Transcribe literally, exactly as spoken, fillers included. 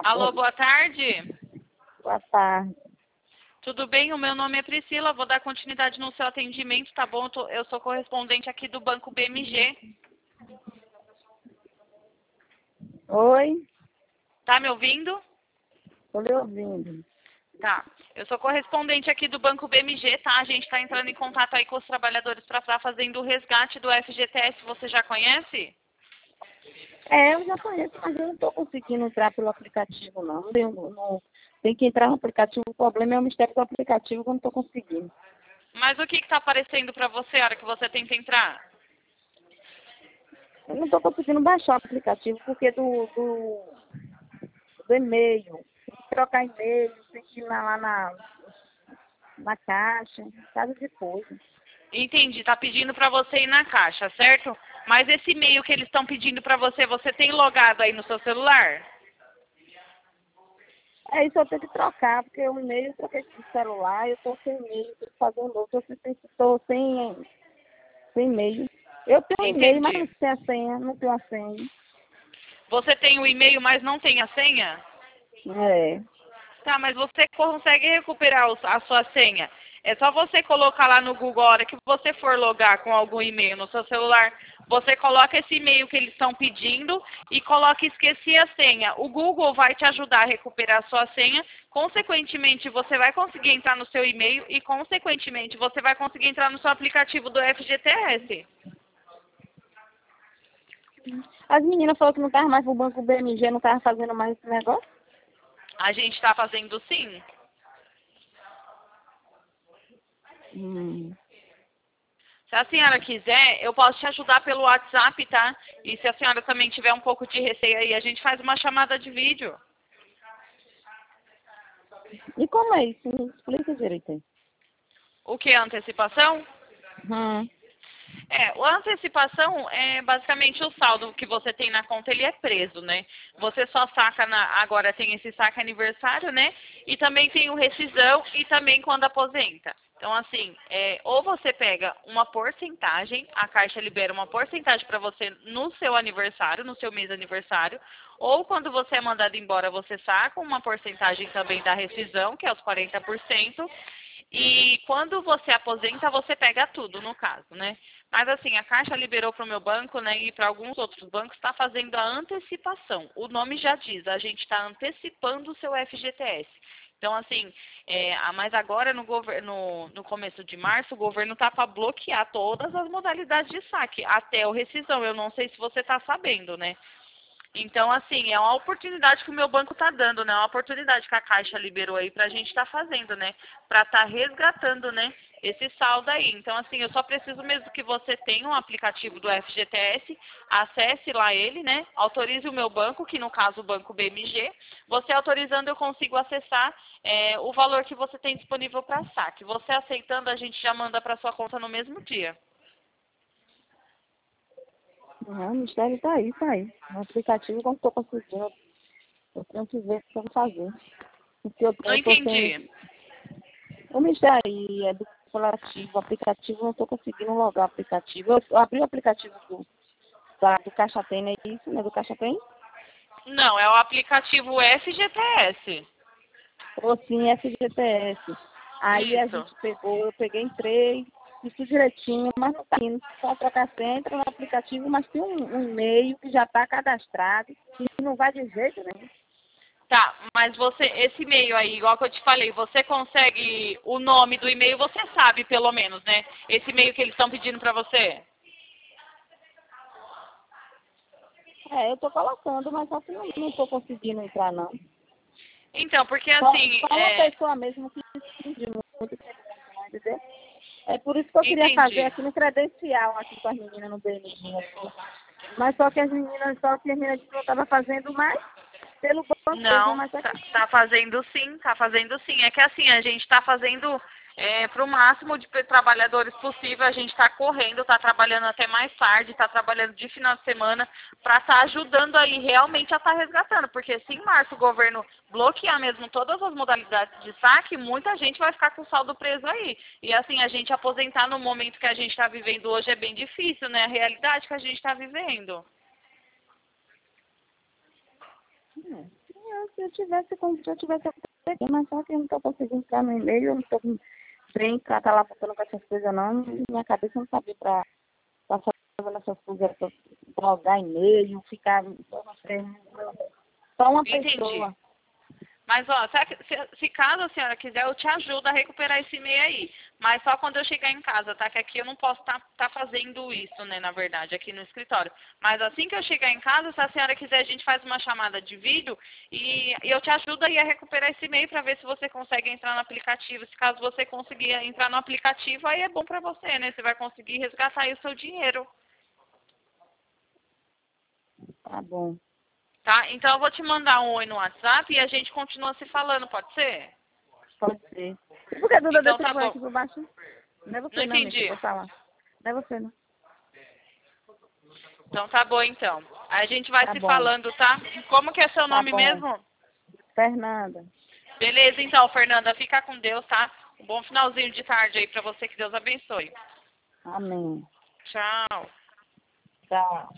Alô, boa tarde. Boa tarde. Tudo bem? O meu nome é Priscila. Vou dar continuidade no seu atendimento, tá bom? Eu tô- Eu sou correspondente aqui do Banco B M G. Oi, Tá me ouvindo? estou lhe ouvindo. Tá. Eu sou correspondente aqui do Banco B M G, tá? A gente está entrando em contato aí com os trabalhadores para estar fazendo o resgate do F G T S. Você já conhece? É, eu já conheço, mas eu não estou conseguindo entrar pelo aplicativo, não. Não, tenho- não- tem que entrar no aplicativo. O problema é o mistério do aplicativo que eu não estou conseguindo. Mas o que está aparecendo para você a hora que você tenta entrar? Eu não estou conseguindo baixar o aplicativo porque do, do, do e-mail. Tem que trocar e-mail, tem que ir lá lá na, na caixa, casa de coisa. Entendi. Tá pedindo para você ir na caixa, certo? Mas esse e-mail que eles estão pedindo para você, você tem logado aí no seu celular? É isso, eu tenho que trocar, porque o e-mail eu troquei de celular, eu estou sem e-mail, tenho que fazer um novo, estou sem, tô sem, sem e-mail. Eu tenho e-mail, mas Entendi. não tenho a senha, não tenho a senha. Você tem o e-mail, mas não tem a senha? É. Tá, mas você consegue recuperar os- a sua senha. É só você colocar lá no Google, a hora que você for logar com algum e-mail no seu celular, você coloca esse e-mail que eles estão pedindo e coloca esqueci a senha. O Google vai te ajudar a recuperar a sua senha. Consequentemente, você vai conseguir entrar no seu e-mail e, consequentemente, você vai conseguir entrar no seu aplicativo do F G T S. As meninas falaram que não estava mais pro banco B M G, não estava fazendo mais esse negócio. A gente está fazendo sim. Hum. Se a senhora quiser, eu posso te ajudar pelo WhatsApp, tá? E se a senhora também tiver um pouco de receio aí, a gente faz uma chamada de vídeo. E como é isso? Me explica direito aí. O que é antecipação? Hum. É, a antecipação é basicamente o saldo que você tem na conta, ele é preso, né? Você só saca na, agora tem esse saque aniversário, né? E também tem o rescisão e também quando aposenta. Então, assim, é, ou você pega uma porcentagem, a Caixa libera uma porcentagem para você no seu aniversário, no seu mês aniversário, ou quando você é mandado embora, você saca uma porcentagem também da rescisão, que é os quarenta por cento, e quando você aposenta, você pega tudo, no caso, né? Mas assim, a Caixa liberou para o meu banco, né, e para alguns outros bancos está fazendo a antecipação. O nome já diz, a gente está antecipando o seu F G T S. Então, assim, é, a- mas agora no, governo, no começo de março, o governo está para bloquear todas as modalidades de saque, até o rescisão. Eu não sei se você está sabendo, né? Então, assim, é uma oportunidade que o meu banco está dando, né? Uma oportunidade que a Caixa liberou aí para a gente estar fazendo, né? Para estar resgatando, né? Esse saldo aí. Então, assim, eu só preciso mesmo que você tenha um aplicativo do F G T S, acesse lá ele, né? Autorize o meu banco, que no caso o Banco B M G. Você autorizando, eu consigo acessar é, o valor que você tem disponível para saque. Você aceitando, a gente já manda para sua conta no mesmo dia. Não, o mistério está aí, está aí. No aplicativo, como estou conseguindo, eu tenho que ver o que eu vou fazer. Porque eu Não estou sem. entendi. O mistério aí é do aplicativo. O aplicativo, eu não estou conseguindo logar o aplicativo. Eu, eu abri o aplicativo do, da, do Caixa Tem, não é isso, né? Do Caixa Tem? Não, é o aplicativo F G T S. Ou sim, F G T S. Aí a Isso. gente pegou, eu peguei, entrei, fiz tudo direitinho, mas não está indo. Só trocar, você entra no aplicativo, mas tem um, um e-mail que já está cadastrado e não vai de jeito nenhum. Tá, mas você, esse e-mail aí, igual que eu te falei, você consegue o nome do e-mail, você sabe pelo menos, né? Esse e-mail que eles estão pedindo pra você. É, eu estou colocando, mas só que não estou conseguindo entrar, não. Então, porque Só, assim, só uma é, pessoa mesmo que pediu muito, entendeu? É por isso que eu queria fazer entendi. aqui no credencial, aqui com as meninas no B M G. Aqui. Mas só que as meninas, só que as meninas não estavam fazendo mais pelo banco mesmo, Não, mas tá, aqui. tá fazendo sim, tá fazendo sim. É que assim, a gente tá fazendo é, para o máximo de pe- trabalhadores possível, a gente está correndo, está trabalhando até mais tarde, está trabalhando de final de semana para estar ajudando aí realmente a estar resgatando. Porque se em março o governo bloquear mesmo todas as modalidades de saque, muita gente vai ficar com o saldo preso aí. E assim, a gente aposentar no momento que a gente está vivendo hoje é bem difícil, né? A realidade que a gente está vivendo. É, se eu, se eu tivesse, como se eu tivesse aqui, mas só que eu não estou conseguindo entrar no e-mail, eu não estou bem para estar lá botando com essas coisas não, minha cabeça não sabia para estar fazendo essas coisas, para logar e-mail, ficar, só uma Entendi. pessoa. Mas, ó, se, se, se caso a senhora quiser, eu te ajudo a recuperar esse e-mail aí. Mas só quando eu chegar em casa, tá? Que aqui eu não posso estar tá, tá fazendo isso, né, na verdade, aqui no escritório. Mas assim que eu chegar em casa, se a senhora quiser, a gente faz uma chamada de vídeo e, e eu te ajudo aí a recuperar esse e-mail para ver se você consegue entrar no aplicativo. Se caso você conseguir entrar no aplicativo, aí é bom para você, né? Você vai conseguir resgatar aí o seu dinheiro. Tá bom. Tá? Então eu vou te mandar um oi no WhatsApp e a gente continua se falando, pode ser? Pode ser. E por que a Duda Então deixa tá eu bom. aqui por baixo? Não é você Não não, amiga, que eu entendi. vou falar. Não é você não. Então tá bom então. Aí a gente vai Tá se bom. falando, tá? Como que é seu Tá nome bom. mesmo? Fernanda. Beleza então, Fernanda. Fica com Deus, tá? Um bom finalzinho de tarde aí pra você, que Deus abençoe. Amém. Tchau. Tchau.